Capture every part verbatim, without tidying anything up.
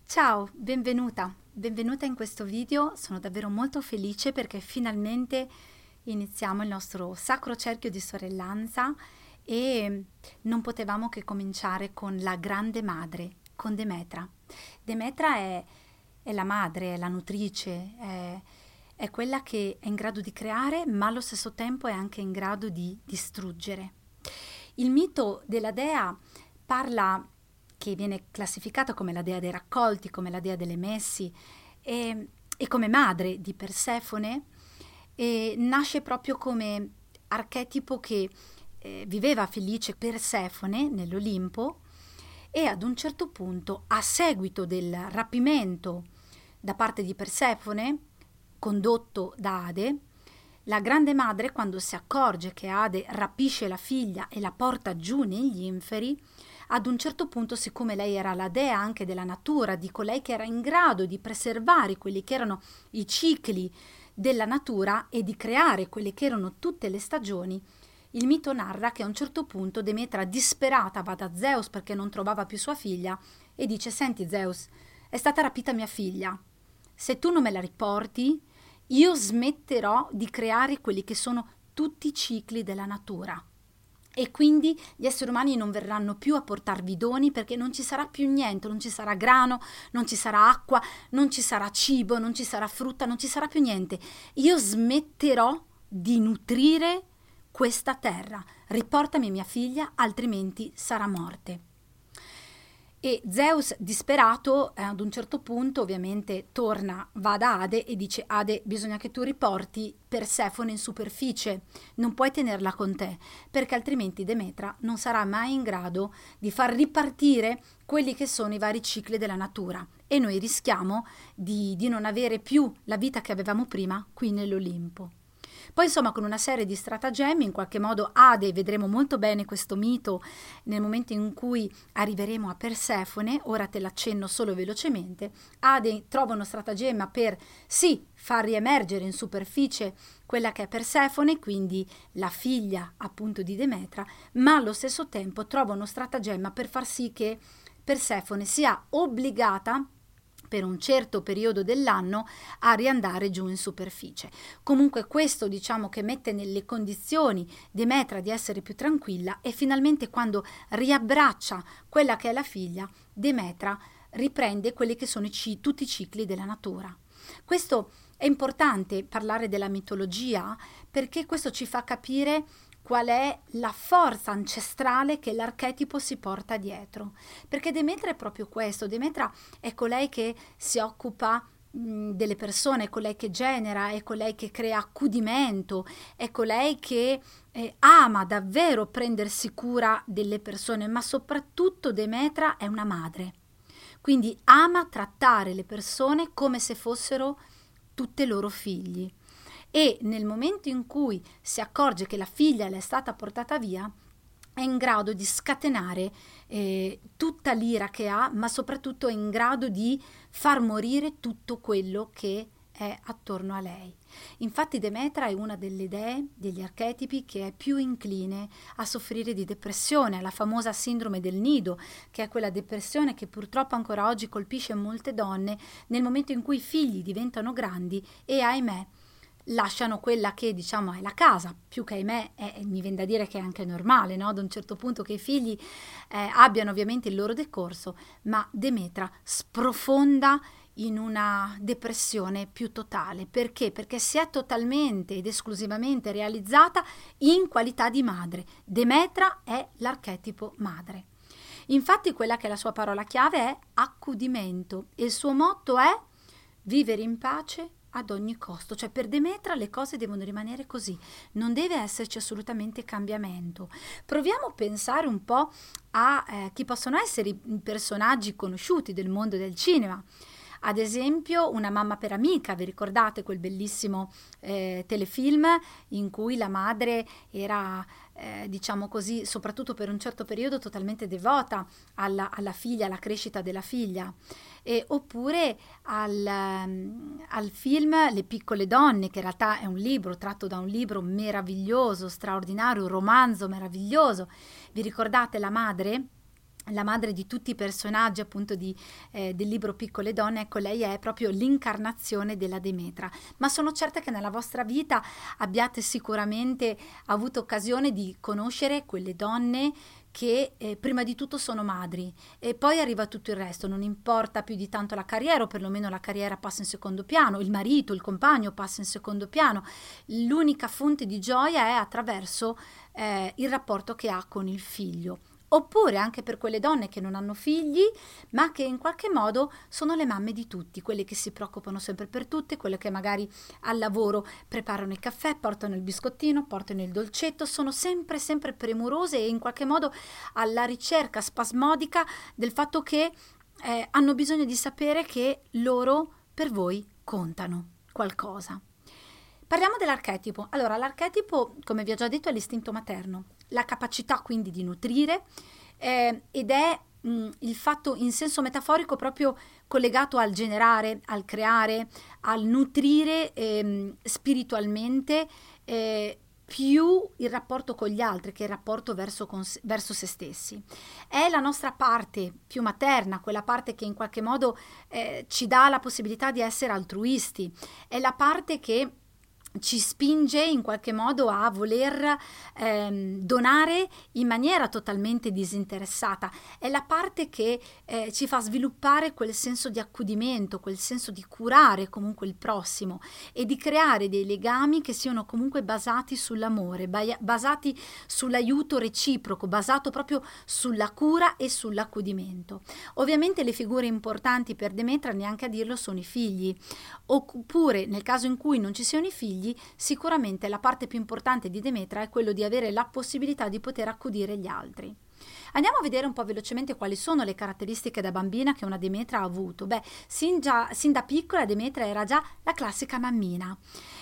Ciao, benvenuta, benvenuta in questo video. Sono davvero molto felice perché finalmente iniziamo il nostro sacro cerchio di sorellanza e non potevamo che cominciare con la grande madre, con Demetra. Demetra è, è la madre, è la nutrice, è, è quella che è in grado di creare, ma allo stesso tempo è anche in grado di distruggere. Il mito della dea parla che viene classificata come la dea dei raccolti, come la dea delle messi e, e come madre di Persefone, e nasce proprio come archetipo che eh, viveva felice Persefone nell'Olimpo e ad un certo punto, a seguito del rapimento da parte di Persefone, condotto da Ade, la grande madre, quando si accorge che Ade rapisce la figlia e la porta giù negli inferi, ad un certo punto, siccome lei era la dea anche della natura, di colei che era in grado di preservare quelli che erano i cicli della natura e di creare quelle che erano tutte le stagioni, il mito narra che a un certo punto Demetra, disperata, va da Zeus perché non trovava più sua figlia e dice: «Senti Zeus, è stata rapita mia figlia, se tu non me la riporti io smetterò di creare quelli che sono tutti i cicli della natura». E quindi gli esseri umani non verranno più a portarvi doni perché non ci sarà più niente, non ci sarà grano, non ci sarà acqua, non ci sarà cibo, non ci sarà frutta, non ci sarà più niente. Io smetterò di nutrire questa terra. Riportami mia figlia, altrimenti sarà morte. E Zeus, disperato, eh, ad un certo punto ovviamente torna, va da Ade e dice: «Ade, bisogna che tu riporti Persefone in superficie, non puoi tenerla con te, perché altrimenti Demetra non sarà mai in grado di far ripartire quelli che sono i vari cicli della natura e noi rischiamo di, di non avere più la vita che avevamo prima qui nell'Olimpo». Poi insomma, con una serie di stratagemmi, in qualche modo Ade, vedremo molto bene questo mito nel momento in cui arriveremo a Persefone, ora te l'accenno solo velocemente, Ade trova uno stratagemma per sì far riemergere in superficie quella che è Persefone, quindi la figlia appunto di Demetra, ma allo stesso tempo trova uno stratagemma per far sì che Persefone sia obbligata per un certo periodo dell'anno a riandare giù in superficie. Comunque questo, diciamo, che mette nelle condizioni Demetra di essere più tranquilla, e finalmente quando riabbraccia quella che è la figlia, Demetra riprende quelli che sono i c- tutti i cicli della natura. Questo è importante parlare della mitologia perché questo ci fa capire qual è la forza ancestrale che l'archetipo si porta dietro, perché Demetra è proprio questo. Demetra è colei che si occupa mh, delle persone, è colei che genera, è colei che crea accudimento, è colei che eh, ama davvero prendersi cura delle persone, ma soprattutto Demetra è una madre, quindi ama trattare le persone come se fossero tutte loro figli. E nel momento in cui si accorge che la figlia le è stata portata via, è in grado di scatenare eh, tutta l'ira che ha, ma soprattutto è in grado di far morire tutto quello che è attorno a lei. Infatti Demetra è una delle dee, degli archetipi, che è più incline a soffrire di depressione, la famosa sindrome del nido, che è quella depressione che purtroppo ancora oggi colpisce molte donne nel momento in cui i figli diventano grandi e, ahimè, lasciano quella che diciamo è la casa, più che ahimè è, mi viene da dire che è anche normale, no? Ad un certo punto che i figli eh, abbiano ovviamente il loro decorso, ma Demetra sprofonda in una depressione più totale. Perché? Perché si è totalmente ed esclusivamente realizzata in qualità di madre. Demetra è l'archetipo madre. Infatti quella che è la sua parola chiave è accudimento e il suo motto è vivere in pace ad ogni costo. Cioè, per Demetra le cose devono rimanere così, non deve esserci assolutamente cambiamento. Proviamo a pensare un po' a eh, chi possono essere i personaggi conosciuti del mondo del cinema. Ad esempio Una mamma per amica, vi ricordate quel bellissimo eh, telefilm in cui la madre era eh, diciamo così, soprattutto per un certo periodo, totalmente devota alla, alla figlia, alla crescita della figlia. E, oppure al, um, al film Le piccole donne, che in realtà è un libro tratto da un libro meraviglioso, straordinario, un romanzo meraviglioso. Vi ricordate la madre? la madre di tutti i personaggi appunto di, eh, del libro Piccole donne, ecco, lei è proprio l'incarnazione della Demetra. Ma sono certa che nella vostra vita abbiate sicuramente avuto occasione di conoscere quelle donne che eh, prima di tutto sono madri e poi arriva tutto il resto, non importa più di tanto la carriera, o perlomeno la carriera passa in secondo piano, il marito, il compagno passa in secondo piano, l'unica fonte di gioia è attraverso eh, il rapporto che ha con il figlio. Oppure anche per quelle donne che non hanno figli, ma che in qualche modo sono le mamme di tutti, quelle che si preoccupano sempre per tutte, quelle che magari al lavoro preparano il caffè, portano il biscottino, portano il dolcetto, sono sempre sempre premurose e in qualche modo alla ricerca spasmodica del fatto che eh, hanno bisogno di sapere che loro per voi contano qualcosa. Parliamo dell'archetipo. Allora, l'archetipo, come vi ho già detto, è l'istinto materno, la capacità quindi di nutrire eh, ed è mh, il fatto in senso metaforico proprio collegato al generare, al creare, al nutrire eh, spiritualmente eh, più il rapporto con gli altri che il rapporto verso, con, verso se stessi. È la nostra parte più materna, quella parte che in qualche modo eh, ci dà la possibilità di essere altruisti, è la parte che ci spinge in qualche modo a voler ehm, donare in maniera totalmente disinteressata. È la parte che eh, ci fa sviluppare quel senso di accudimento, quel senso di curare comunque il prossimo e di creare dei legami che siano comunque basati sull'amore, ba- basati sull'aiuto reciproco, basato proprio sulla cura e sull'accudimento. Ovviamente le figure importanti per Demetra, neanche a dirlo, sono i figli, oppure nel caso in cui non ci siano i figli, sicuramente la parte più importante di Demetra è quello di avere la possibilità di poter accudire gli altri. Andiamo a vedere un po' velocemente quali sono le caratteristiche da bambina che una Demetra ha avuto. Beh, sin, già, sin da piccola Demetra era già la classica mammina,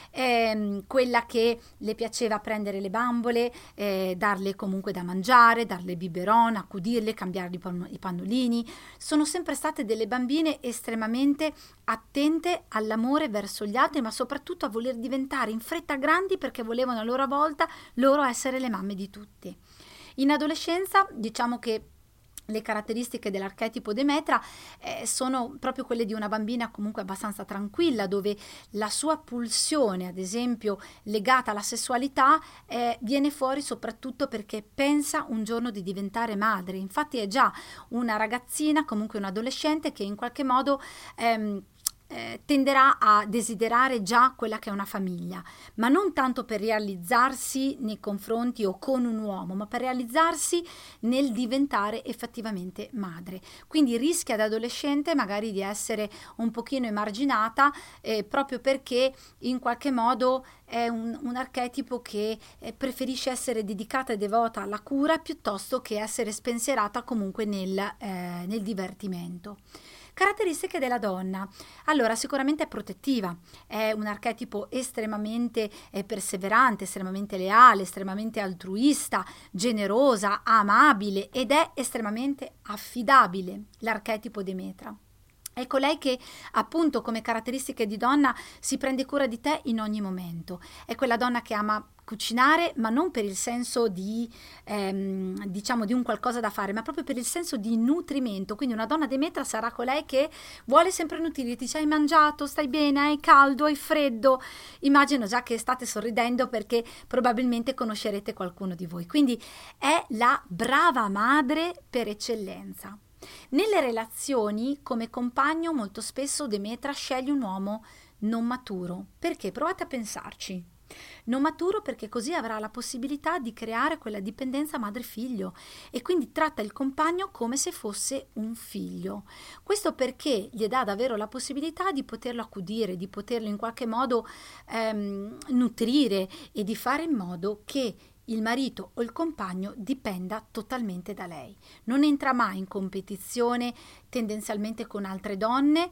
ehm, quella che le piaceva prendere le bambole, eh, darle comunque da mangiare, darle biberon, accudirle, cambiargli i, pan- i pannolini. Sono sempre state delle bambine estremamente attente all'amore verso gli altri, ma soprattutto a voler diventare in fretta grandi perché volevano a loro volta loro essere le mamme di tutti. In adolescenza diciamo che le caratteristiche dell'archetipo Demetra eh, sono proprio quelle di una bambina comunque abbastanza tranquilla, dove la sua pulsione, ad esempio legata alla sessualità, eh, viene fuori soprattutto perché pensa un giorno di diventare madre. Infatti è già una ragazzina, comunque un adolescente che in qualche modo ehm, Eh, tenderà a desiderare già quella che è una famiglia, ma non tanto per realizzarsi nei confronti o con un uomo, ma per realizzarsi nel diventare effettivamente madre. Quindi rischia da adolescente magari di essere un pochino emarginata eh, proprio perché in qualche modo è un, un archetipo che eh, preferisce essere dedicata e devota alla cura piuttosto che essere spensierata comunque nel, eh, nel divertimento. Caratteristiche della donna. Allora, sicuramente è protettiva, è un archetipo estremamente eh, perseverante, estremamente leale, estremamente altruista, generosa, amabile ed è estremamente affidabile, l'archetipo Demetra. È colei che appunto come caratteristiche di donna si prende cura di te in ogni momento. È quella donna che ama cucinare, ma non per il senso di ehm, diciamo di un qualcosa da fare, ma proprio per il senso di nutrimento. Quindi una donna Demetra sarà colei che vuole sempre nutrirti. Ci hai mangiato, stai bene, hai caldo, hai freddo. Immagino già che state sorridendo perché probabilmente conoscerete qualcuno di voi. Quindi è la brava madre per eccellenza. Nelle relazioni, come compagno, molto spesso Demetra sceglie un uomo non maturo. Perché? Provate a pensarci. Non maturo perché così avrà la possibilità di creare quella dipendenza madre-figlio e quindi tratta il compagno come se fosse un figlio. Questo perché gli dà davvero la possibilità di poterlo accudire, di poterlo in qualche modo ehm, nutrire e di fare in modo che il marito o il compagno dipenda totalmente da lei. Non entra mai in competizione tendenzialmente con altre donne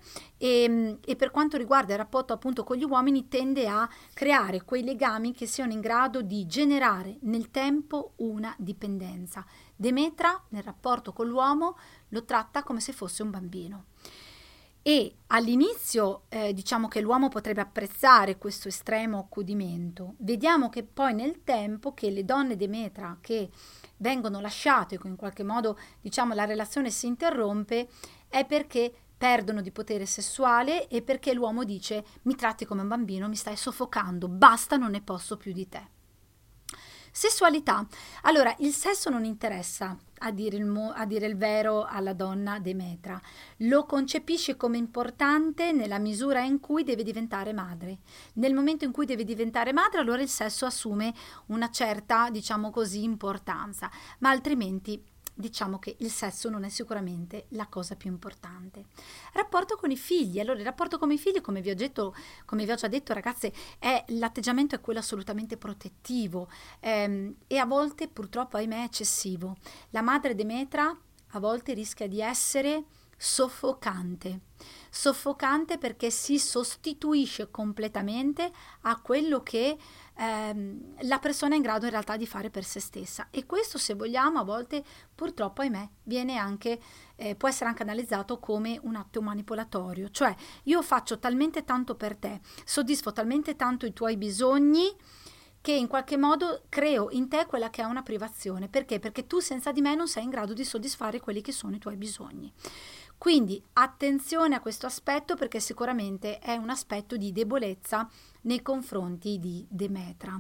e, e per quanto riguarda il rapporto appunto con gli uomini tende a creare quei legami che siano in grado di generare nel tempo una dipendenza. Demetra nel rapporto con l'uomo lo tratta come se fosse un bambino. E all'inizio eh, diciamo che l'uomo potrebbe apprezzare questo estremo accudimento. Vediamo che poi nel tempo che le donne Demetra che vengono lasciate, che in qualche modo diciamo la relazione si interrompe, è perché perdono di potere sessuale e perché l'uomo dice: mi tratti come un bambino, mi stai soffocando, basta, non ne posso più di te. Sessualità. Allora, il sesso non interessa, a dire, il mo- a dire il vero, alla donna Demetra. Lo concepisce come importante nella misura in cui deve diventare madre. Nel momento in cui deve diventare madre, allora il sesso assume una certa, diciamo così, importanza, ma altrimenti diciamo che il sesso non è sicuramente la cosa più importante. Rapporto con i figli. Allora, il rapporto con i figli, come vi ho detto, come vi ho già detto, ragazze, è l'atteggiamento è quello assolutamente protettivo ehm, e a volte purtroppo, ahimè, eccessivo. La madre Demetra a volte rischia di essere soffocante. Soffocante perché si sostituisce completamente a quello che ehm, la persona è in grado in realtà di fare per se stessa, e questo, se vogliamo, a volte purtroppo, ahimè, viene anche eh, può essere anche analizzato come un atto manipolatorio, cioè io faccio talmente tanto per te, soddisfo talmente tanto i tuoi bisogni che in qualche modo creo in te quella che è una privazione. Perché? Perché tu senza di me non sei in grado di soddisfare quelli che sono i tuoi bisogni. Quindi attenzione a questo aspetto, perché sicuramente è un aspetto di debolezza nei confronti di Demetra.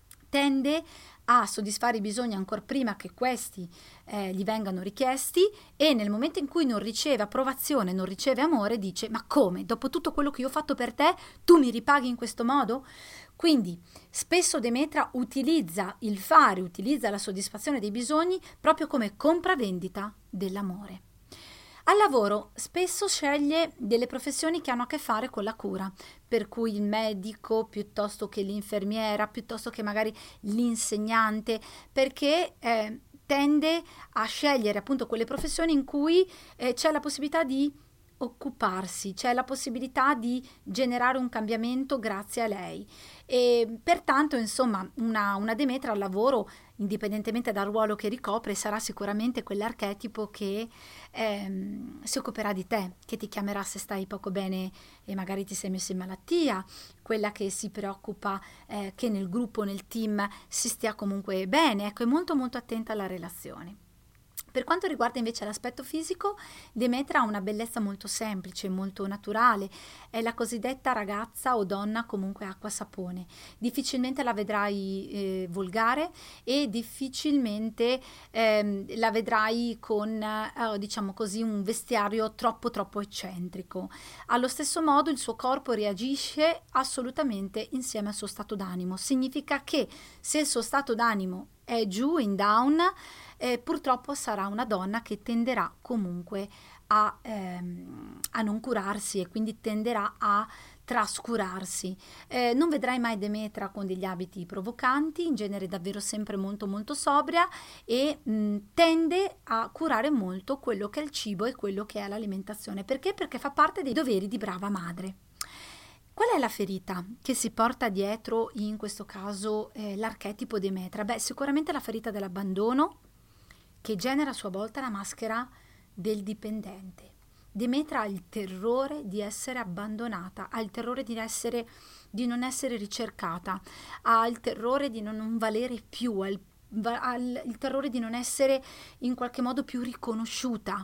Tende a soddisfare i bisogni ancora prima che questi eh, gli vengano richiesti, e nel momento in cui non riceve approvazione, non riceve amore, dice: ma come? Dopo tutto quello che io ho fatto per te, tu mi ripaghi in questo modo? Quindi spesso Demetra utilizza il fare, utilizza la soddisfazione dei bisogni proprio come compravendita dell'amore. Al lavoro spesso sceglie delle professioni che hanno a che fare con la cura, per cui il medico piuttosto che l'infermiera, piuttosto che magari l'insegnante, perché eh, tende a scegliere appunto quelle professioni in cui eh, c'è la possibilità di occuparsi, c'è la possibilità di generare un cambiamento grazie a lei, e pertanto insomma una, una Demetra al lavoro, indipendentemente dal ruolo che ricopre, sarà sicuramente quell'archetipo che ehm, si occuperà di te, che ti chiamerà se stai poco bene e magari ti sei messo in malattia, quella che si preoccupa eh, che nel gruppo, nel team si stia comunque bene. Ecco, è molto molto attenta alla relazione. Per quanto riguarda invece l'aspetto fisico, Demetra ha una bellezza molto semplice, molto naturale, è la cosiddetta ragazza o donna comunque acqua-sapone. Difficilmente la vedrai eh, volgare, e difficilmente ehm, la vedrai con, eh, diciamo così, un vestiario troppo troppo eccentrico. Allo stesso modo il suo corpo reagisce assolutamente insieme al suo stato d'animo. Significa che se il suo stato d'animo è giù, in down, eh, purtroppo sarà una donna che tenderà comunque a, ehm, a non curarsi, e quindi tenderà a trascurarsi. Eh, non vedrai mai Demetra con degli abiti provocanti, in genere davvero sempre molto molto sobria, e mh, tende a curare molto quello che è il cibo e quello che è l'alimentazione. Perché? Perché fa parte dei doveri di brava madre. Qual è la ferita che si porta dietro in questo caso eh, l'archetipo Demetra? Beh, sicuramente la ferita dell'abbandono, che genera a sua volta la maschera del dipendente. Demetra ha il terrore di essere abbandonata, ha il terrore di, essere, di non essere ricercata, ha il terrore di non, non valere più, ha il, ha il terrore di non essere in qualche modo più riconosciuta,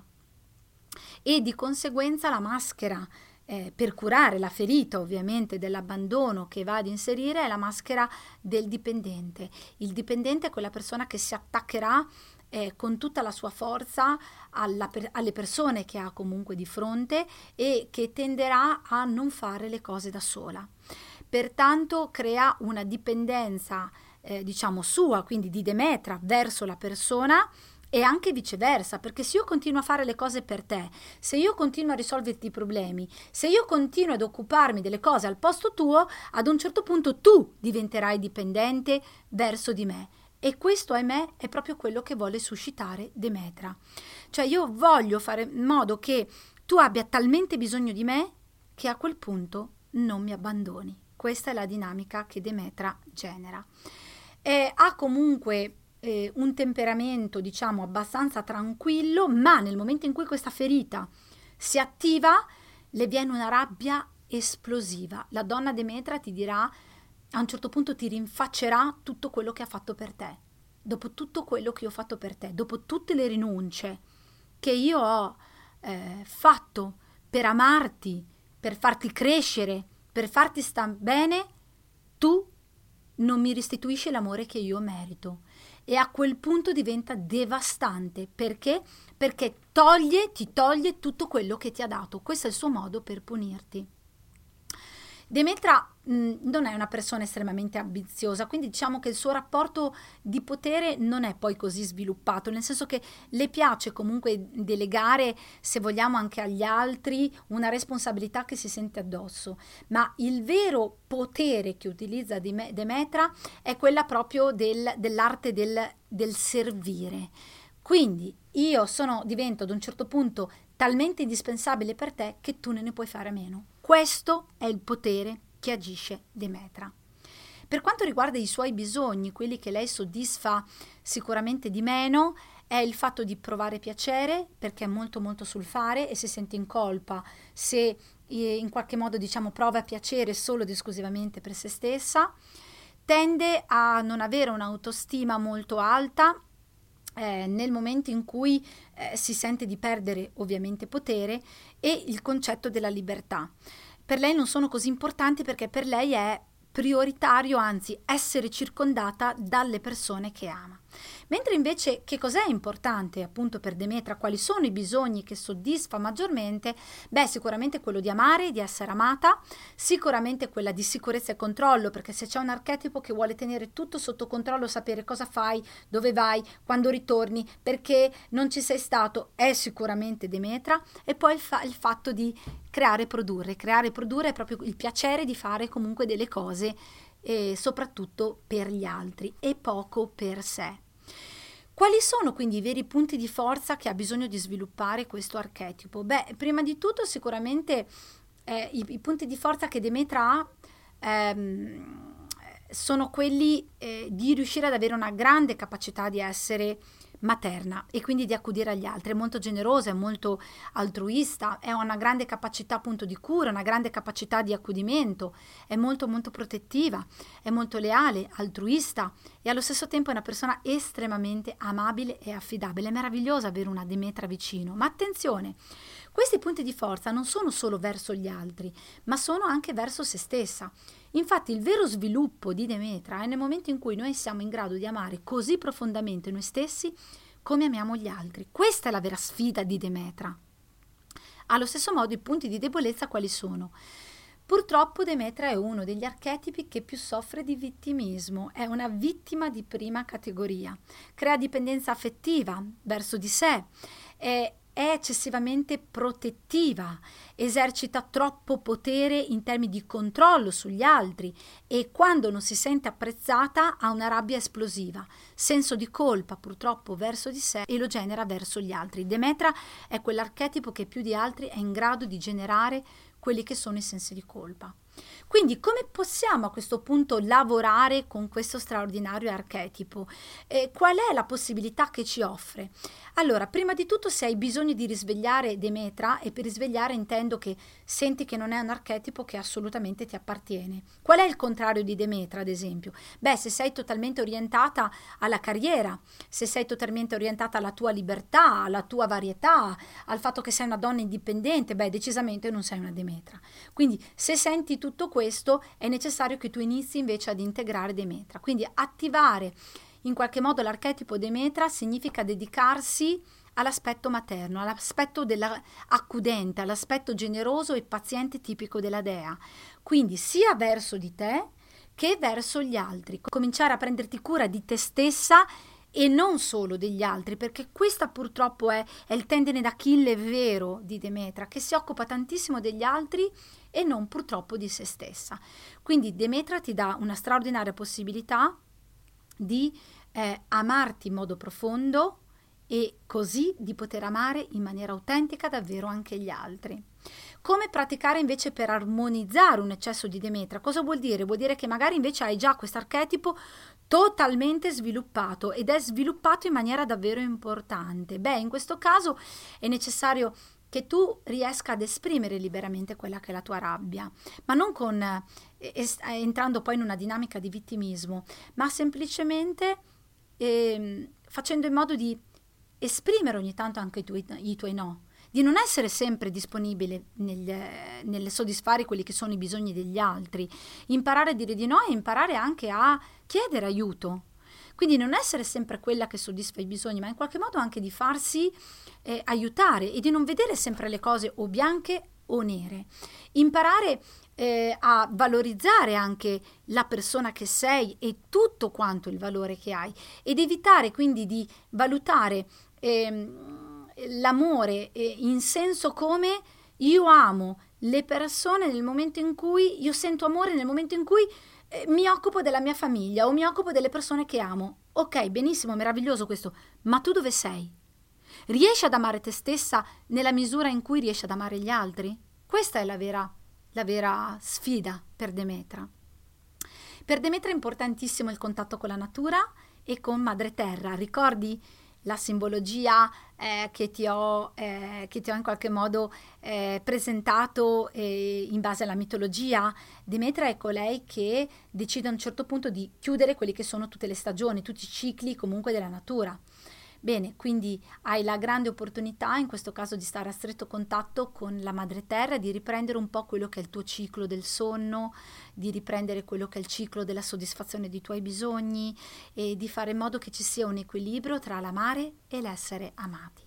e di conseguenza la maschera Eh, per curare la ferita ovviamente dell'abbandono che va ad inserire è la maschera del dipendente. Il dipendente è quella persona che si attaccherà eh, con tutta la sua forza alla per- alle persone che ha comunque di fronte, e che tenderà a non fare le cose da sola. Pertanto crea una dipendenza eh, diciamo sua, quindi di Demetra, verso la persona, e anche viceversa, perché se io continuo a fare le cose per te, se io continuo a risolverti i problemi, se io continuo ad occuparmi delle cose al posto tuo, ad un certo punto tu diventerai dipendente verso di me. E questo, ahimè, è proprio quello che vuole suscitare Demetra. Cioè io voglio fare in modo che tu abbia talmente bisogno di me che a quel punto non mi abbandoni. Questa è la dinamica che Demetra genera. E ha comunque Eh, un temperamento diciamo abbastanza tranquillo, ma nel momento in cui questa ferita si attiva le viene una rabbia esplosiva. La donna Demetra ti dirà, a un certo punto ti rinfaccerà tutto quello che ha fatto per te. Dopo tutto quello che io ho fatto per te, dopo tutte le rinunce che io ho eh, fatto per amarti, per farti crescere, per farti star bene, tu non mi restituisci l'amore che io merito. E a quel punto diventa devastante. Perché? Perché toglie, ti toglie tutto quello che ti ha dato. Questo è il suo modo per punirti. Demetra mh, non è una persona estremamente ambiziosa, quindi diciamo che il suo rapporto di potere non è poi così sviluppato, nel senso che le piace comunque delegare, se vogliamo, anche agli altri una responsabilità che si sente addosso, ma il vero potere che utilizza Demetra è quella proprio del, dell'arte del, del servire. Quindi io sono, divento ad un certo punto talmente indispensabile per te che tu ne, ne puoi fare a meno. Questo è il potere che agisce Demetra. Per quanto riguarda i suoi bisogni, quelli che lei soddisfa sicuramente di meno, è il fatto di provare piacere, perché è molto molto sul fare e si sente in colpa se in qualche modo, diciamo, prova piacere solo ed esclusivamente per se stessa, tende a non avere un'autostima molto alta, Eh, nel momento in cui eh, si sente di perdere ovviamente potere, e il concetto della libertà. Per lei non sono così importanti perché per lei è prioritario, anzi, essere circondata dalle persone che ama. Mentre invece che cos'è importante appunto per Demetra, quali sono i bisogni che soddisfa maggiormente? Beh, sicuramente quello di amare, di essere amata, sicuramente quella di sicurezza e controllo, perché se c'è un archetipo che vuole tenere tutto sotto controllo, sapere cosa fai, dove vai, quando ritorni, perché non ci sei stato, è sicuramente Demetra. E poi il, fa- il fatto di creare e produrre, creare e produrre è proprio il piacere di fare comunque delle cose, e soprattutto per gli altri e poco per sé. Quali sono quindi i veri punti di forza che ha bisogno di sviluppare questo archetipo? Beh, prima di tutto sicuramente eh, i, i punti di forza che Demetra ha ehm, sono quelli eh, di riuscire ad avere una grande capacità di essere materna e quindi di accudire agli altri. È molto generosa, è molto altruista, è una grande capacità appunto di cura, una grande capacità di accudimento, è molto molto protettiva, è molto leale, altruista e allo stesso tempo è una persona estremamente amabile e affidabile. È meraviglioso avere una Demetra vicino, ma attenzione, questi punti di forza non sono solo verso gli altri, ma sono anche verso se stessa. Infatti il vero sviluppo di Demetra è nel momento in cui noi siamo in grado di amare così profondamente noi stessi come amiamo gli altri. Questa è la vera sfida di Demetra. Allo stesso modo i punti di debolezza quali sono? Purtroppo Demetra è uno degli archetipi che più soffre di vittimismo, è una vittima di prima categoria, crea dipendenza affettiva verso di sé, è è eccessivamente protettiva, esercita troppo potere in termini di controllo sugli altri e quando non si sente apprezzata ha una rabbia esplosiva, senso di colpa purtroppo verso di sé e lo genera verso gli altri. Demetra è quell'archetipo che più di altri è in grado di generare quelli che sono i sensi di colpa. Quindi come possiamo a questo punto lavorare con questo straordinario archetipo? Eh, qual è la possibilità che ci offre? Allora, prima di tutto, se hai bisogno di risvegliare Demetra, e per risvegliare intendo che senti che non è un archetipo che assolutamente ti appartiene. Qual è il contrario di Demetra, ad esempio? Beh, se sei totalmente orientata alla carriera, se sei totalmente orientata alla tua libertà, alla tua varietà, al fatto che sei una donna indipendente, beh, decisamente non sei una Demetra. Quindi, se senti tutto questo, è necessario che tu inizi invece ad integrare Demetra. Quindi attivare in qualche modo l'archetipo Demetra significa dedicarsi all'aspetto materno, all'aspetto dell'accudente, all'aspetto generoso e paziente tipico della dea. Quindi sia verso di te che verso gli altri. Cominciare a prenderti cura di te stessa e non solo degli altri, perché questa purtroppo è, è il tendine d'Achille vero di Demetra, che si occupa tantissimo degli altri e non purtroppo di se stessa. Quindi Demetra ti dà una straordinaria possibilità di eh, amarti in modo profondo e così di poter amare in maniera autentica davvero anche gli altri. Come praticare invece per armonizzare un eccesso di Demetra? Cosa vuol dire? Vuol dire che magari invece hai già questo archetipo totalmente sviluppato ed è sviluppato in maniera davvero importante. Beh, in questo caso è necessario che tu riesca ad esprimere liberamente quella che è la tua rabbia, ma non con eh, es- entrando poi in una dinamica di vittimismo, ma semplicemente ehm, facendo in modo di esprimere ogni tanto anche i tuoi, i tuoi no, di non essere sempre disponibile nel, nel soddisfare quelli che sono i bisogni degli altri, imparare a dire di no e imparare anche a chiedere aiuto. Quindi non essere sempre quella che soddisfa i bisogni, ma in qualche modo anche di farsi eh, aiutare e di non vedere sempre le cose o bianche o nere. Imparare eh, a valorizzare anche la persona che sei e tutto quanto il valore che hai, ed evitare quindi di valutare ehm, l'amore eh, in senso come io amo le persone nel momento in cui io sento amore, nel momento in cui eh, mi occupo della mia famiglia o mi occupo delle persone che amo. Ok, benissimo, meraviglioso questo, ma tu dove sei? Riesci ad amare te stessa nella misura in cui riesci ad amare gli altri? Questa è la vera, la vera sfida per Demetra. Per Demetra è importantissimo il contatto con la natura e con Madre Terra. Ricordi la simbologia eh, che, ti ho, eh, che ti ho in qualche modo eh, presentato eh, in base alla mitologia? Demetra è colei che decide a un certo punto di chiudere quelli che sono tutte le stagioni, tutti i cicli comunque della natura. Bene, quindi hai la grande opportunità in questo caso di stare a stretto contatto con la Madre Terra, di riprendere un po' quello che è il tuo ciclo del sonno, di riprendere quello che è il ciclo della soddisfazione dei tuoi bisogni e di fare in modo che ci sia un equilibrio tra l'amare e l'essere amati.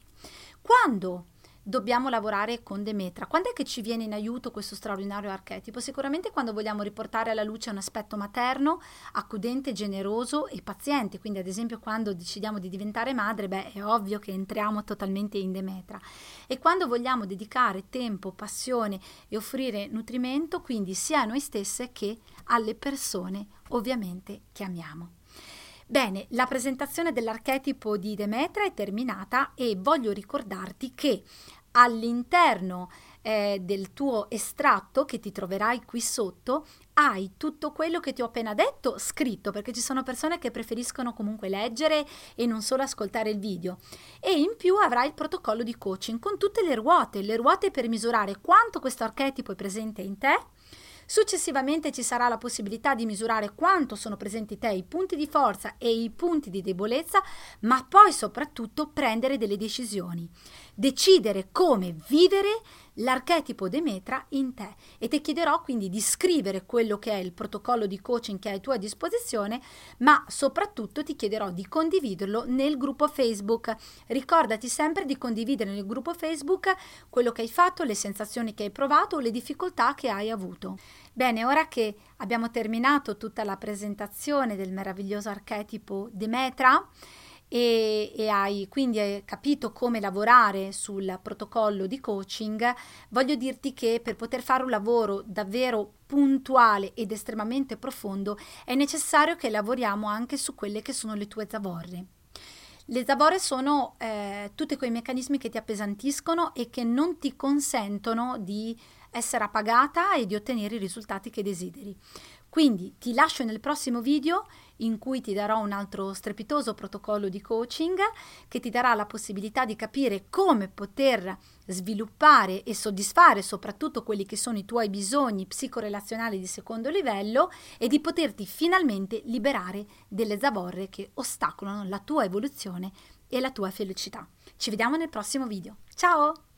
Quando dobbiamo lavorare con Demetra? Quando è che ci viene in aiuto questo straordinario archetipo? Sicuramente quando vogliamo riportare alla luce un aspetto materno, accudente, generoso e paziente. Quindi ad esempio quando decidiamo di diventare madre, beh, è ovvio che entriamo totalmente in Demetra. E quando vogliamo dedicare tempo, passione e offrire nutrimento, quindi sia a noi stesse che alle persone ovviamente che amiamo. Bene, la presentazione dell'archetipo di Demetra è terminata e voglio ricordarti che all'interno eh, del tuo estratto che ti troverai qui sotto hai tutto quello che ti ho appena detto scritto, perché ci sono persone che preferiscono comunque leggere e non solo ascoltare il video, e in più avrai il protocollo di coaching con tutte le ruote, le ruote per misurare quanto questo archetipo è presente in te. Successivamente ci sarà la possibilità di misurare quanto sono presenti te i punti di forza e i punti di debolezza, ma poi soprattutto prendere delle decisioni, decidere come vivere l'archetipo Demetra in te. E ti chiederò quindi di scrivere quello che è il protocollo di coaching che hai a tua disposizione, ma soprattutto ti chiederò di condividerlo nel gruppo Facebook. Ricordati sempre di condividere nel gruppo Facebook quello che hai fatto, le sensazioni che hai provato o le difficoltà che hai avuto. Bene, ora che abbiamo terminato tutta la presentazione del meraviglioso archetipo Demetra e, e hai quindi hai capito come lavorare sul protocollo di coaching, voglio dirti che per poter fare un lavoro davvero puntuale ed estremamente profondo è necessario che lavoriamo anche su quelle che sono le tue zavorre. Le zavorre sono eh, tutti quei meccanismi che ti appesantiscono e che non ti consentono di essere appagata e di ottenere i risultati che desideri. Quindi ti lascio nel prossimo video in cui ti darò un altro strepitoso protocollo di coaching che ti darà la possibilità di capire come poter sviluppare e soddisfare soprattutto quelli che sono i tuoi bisogni psicorelazionali di secondo livello e di poterti finalmente liberare delle zavorre che ostacolano la tua evoluzione e la tua felicità. Ci vediamo nel prossimo video. Ciao!